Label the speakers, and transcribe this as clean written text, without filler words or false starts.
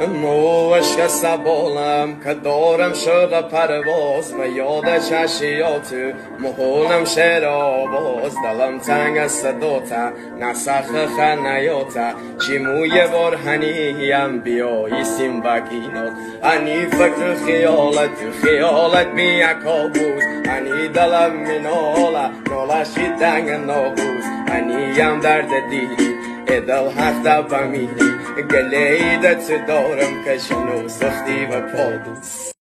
Speaker 1: مو عشق سبالم که دارم شوق پرواز و یاد چشیات محولم شعر آواز دلم تنگ از صداتا نسخ خنیاتا چی موی بار هنیم بیایی سیم بگینات انی فکر خیالت بی یکابوز انی دلم مناله نالشی تنگ نابوز انی هم درد دیدی ادل هفته بمیری گلیدت دارم که شنو سختی و پادوز